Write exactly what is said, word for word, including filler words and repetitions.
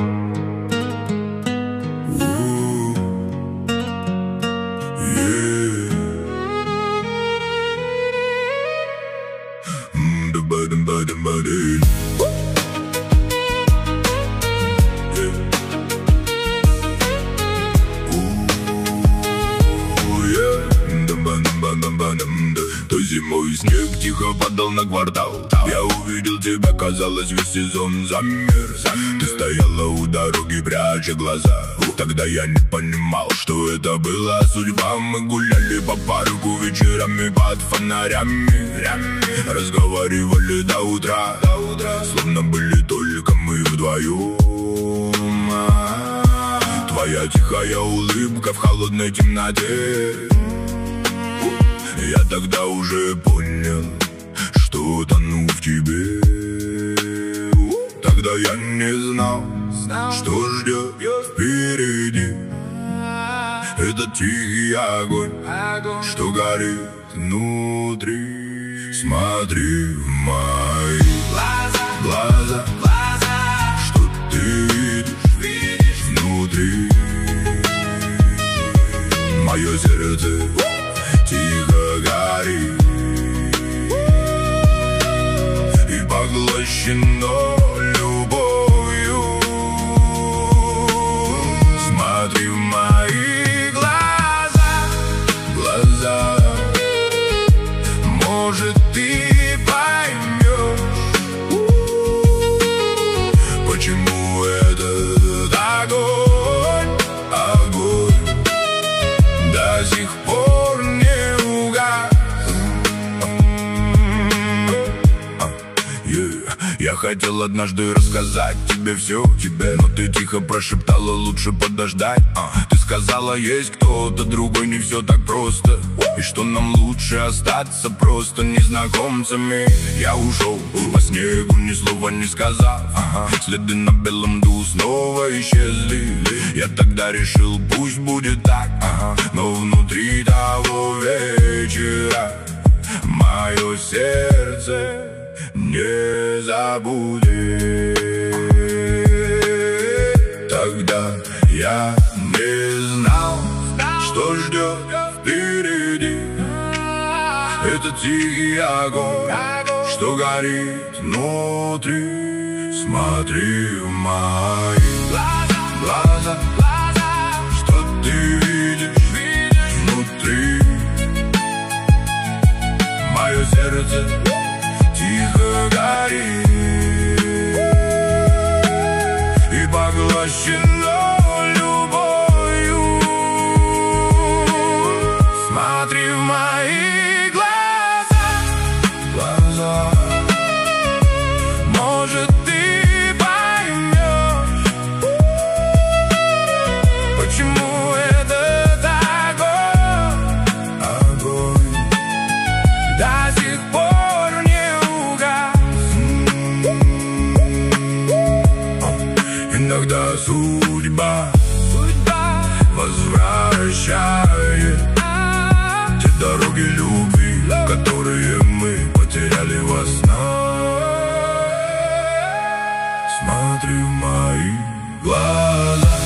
Той зимой снег тихо падал на квартал. Я увидел тебя, казалось, весь сезон замер. Ты стояла у дороги, пряча глаза. Тогда я не понимал, что это была судьба. Мы гуляли по парку вечерами под фонарями, разговаривали до утра, словно были только мы вдвоем. Твоя тихая улыбка в холодной темноте. Я тогда уже понял, что тону в тебе. Тогда я не знал, что ждет впереди. Этот тихий огонь, что горит внутри. Смотри в мои глаза, что ты видишь внутри. Мое сердце тихо горит и поглощено любовью. Смотри в мои глаза, глаза. Может, ты поймешь, почему этот огонь, огонь до сих пор не угас. Я хотел однажды рассказать тебе все, тебе, но ты тихо прошептала, лучше подождать. Ты сказала, есть кто-то другой, не все так просто, и что нам лучше остаться просто незнакомцами. Я ушел по снегу, ни слова не сказав. Следы на белом льду снова исчезли. Я тогда решил, пусть будет так, но внутри того вечера мое сердце не забудет. Тогда я не знал, что ждет впереди. Это тихий огонь, что горит внутри. Смотри в мои глаза, что ты видишь внутри. Мое сердце тихо горит и поглощено любовью. Смотри в мои глаза, глаза. Может, ты поймешь, почему этот огонь, огонь до сих пор не угас. Иногда судьба, судьба возвращает те дороги любви, которые мы потеряли во снах. Смотри в мои глаза.